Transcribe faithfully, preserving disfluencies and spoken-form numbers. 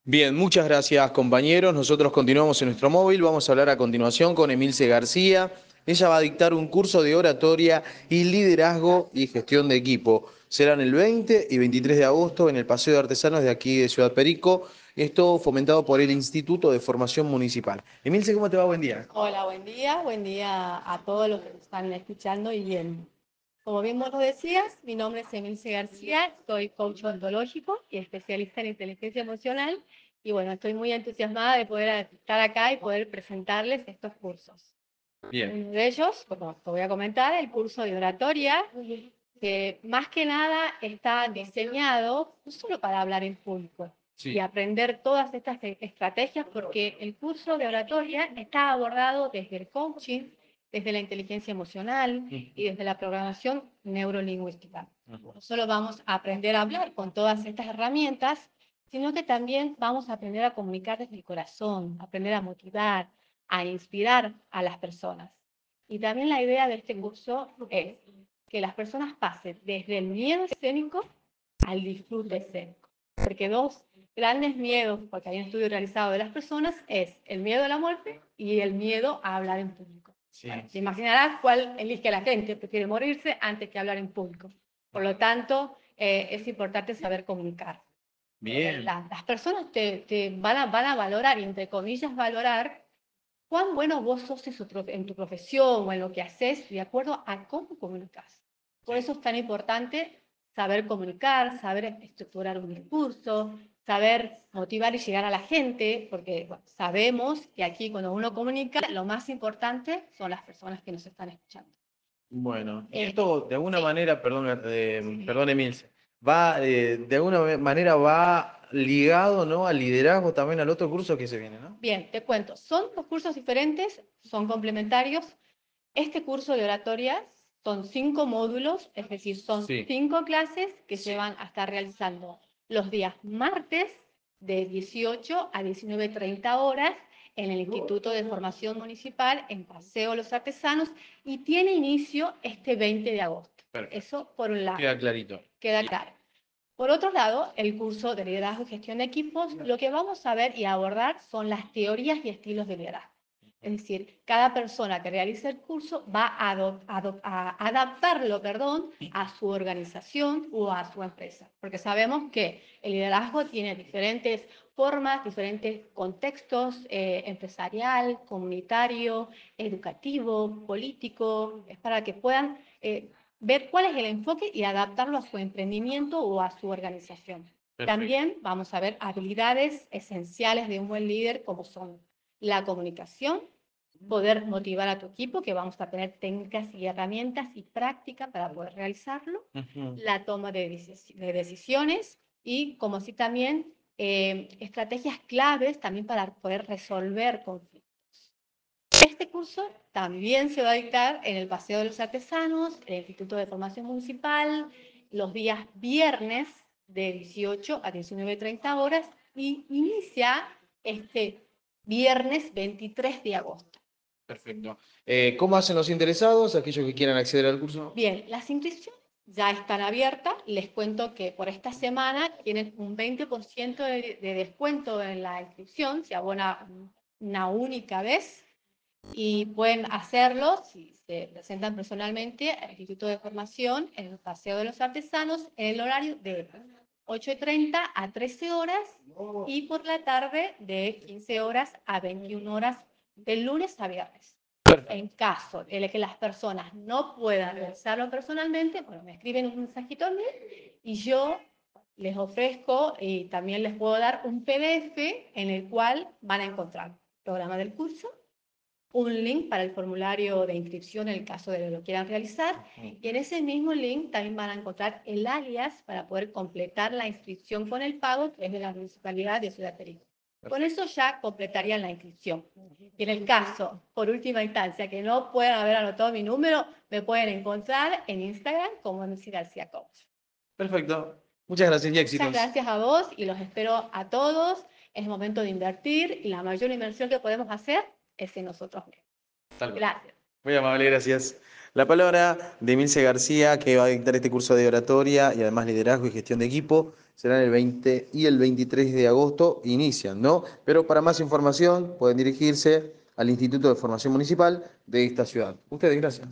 Bien, muchas gracias compañeros. Nosotros continuamos en nuestro móvil. Vamos a hablar a continuación con Emilce García. Ella va a dictar un curso de oratoria y liderazgo y gestión de equipo. Serán el veinte y veintitrés de agosto en el Paseo de Artesanos de aquí de Ciudad Perico. Esto fomentado por el Instituto de Formación Municipal. Emilce, ¿cómo te va? Buen día. Hola, buen día, buen día a todos los que nos están escuchando y viendo. Como bien vos lo decías, mi nombre es Emilce García, soy coach ontológico y especialista en inteligencia emocional y bueno, estoy muy entusiasmada de poder estar acá y poder presentarles estos cursos. Bien. Uno de ellos, como te voy a comentar, el curso de oratoria, que más que nada está diseñado no solo para hablar en público, Sí. y aprender todas estas e- estrategias, porque el curso de oratoria está abordado desde el coaching, desde la inteligencia emocional y desde la programación neurolingüística. Ujú. No solo vamos a aprender a hablar con todas estas herramientas, sino que también vamos a aprender a comunicar desde el corazón, aprender a motivar, a inspirar a las personas. Y también la idea de este curso es que las personas pasen desde el miedo escénico al disfrute escénico. Porque dos grandes miedos, porque hay un estudio realizado de las personas, es el miedo a la muerte y el miedo a hablar en público. Sí. Bueno, se imaginarás cuál elige la gente, prefiere morirse antes que hablar en público. Por lo tanto, eh, es importante saber comunicar. Bien. La, las personas te, te van, a, van a valorar, y entre comillas valorar, cuán bueno vos sos en, su, en tu profesión o en lo que haces, de acuerdo a cómo comunicas. Por eso es tan importante saber comunicar, saber estructurar un discurso, saber motivar y llegar a la gente, porque bueno, sabemos que aquí cuando uno comunica, lo más importante son las personas que nos están escuchando. Bueno, y Eh, esto de alguna sí. manera, perdón, eh, perdón Emilce, va, eh, de alguna manera va ligado, ¿no? Al liderazgo también al otro curso que se viene, ¿no? Bien, te cuento, son dos cursos diferentes, son complementarios. Este curso de oratoria son cinco módulos, es decir, son Sí. cinco clases que se van a estar realizando los días martes de dieciocho a diecinueve treinta horas en el Instituto de Formación Municipal en Paseo Los Artesanos y tiene inicio este veinte de agosto. Perfecto. Eso por un lado. Queda clarito. Queda claro. Por otro lado, el curso de liderazgo y gestión de equipos, lo que vamos a ver y abordar son las teorías y estilos de liderazgo. Es decir, cada persona que realice el curso va a, a adaptarlo, perdón, a su organización o a su empresa. Porque sabemos que el liderazgo tiene diferentes formas, diferentes contextos, eh, empresarial, comunitario, educativo, político, es para que puedan eh, ver cuál es el enfoque y adaptarlo a su emprendimiento o a su organización. Perfecto. También vamos a ver habilidades esenciales de un buen líder, como son la comunicación, poder motivar a tu equipo, que vamos a tener técnicas y herramientas y práctica para poder realizarlo, Ujú. la toma de, de decisiones y, como así también, eh, estrategias claves también para poder resolver conflictos. Este curso también se va a dictar en el Paseo de los Artesanos, en el Instituto de Formación Municipal, los días viernes de dieciocho a diecinueve treinta horas y inicia este viernes veintitrés de agosto. Perfecto. Eh, ¿cómo hacen los interesados, aquellos que quieran acceder al curso? Bien, las inscripciones ya están abiertas. Les cuento que por esta semana tienen un veinte por ciento de, de descuento en la inscripción, se abona una única vez. Y pueden hacerlo si se presentan personalmente al Instituto de Formación en el Paseo de los Artesanos en el horario de ocho y treinta a trece horas y por la tarde de quince horas a veintiuna horas de lunes a viernes. En caso de que las personas no puedan realizarlo personalmente, bueno, me escriben un mensajito a mí y yo les ofrezco y también les puedo dar un P D F en el cual van a encontrar el programa del curso, un link para el formulario de inscripción en el caso de que lo quieran realizar, y en ese mismo link también van a encontrar el alias para poder completar la inscripción con el pago, que es de la Municipalidad de Ciudad Perico. Con eso ya completarían la inscripción. Y en el caso, por última instancia, que no puedan haber anotado mi número, me pueden encontrar en Instagram como Emilce García Coach. Perfecto. Muchas gracias y Muchas éxitos. gracias a vos y los espero a todos. Es el momento de invertir y la mayor inversión que podemos hacer es en nosotros mismos. Tal cual. Gracias. Muy amable, gracias. La palabra de Emilce García, que va a dictar este curso de oratoria y además liderazgo y gestión de equipo, será el veinte y el veintitrés de agosto, inician, ¿no? Pero para más información pueden dirigirse al Instituto de Formación Municipal de esta ciudad. Ustedes, gracias.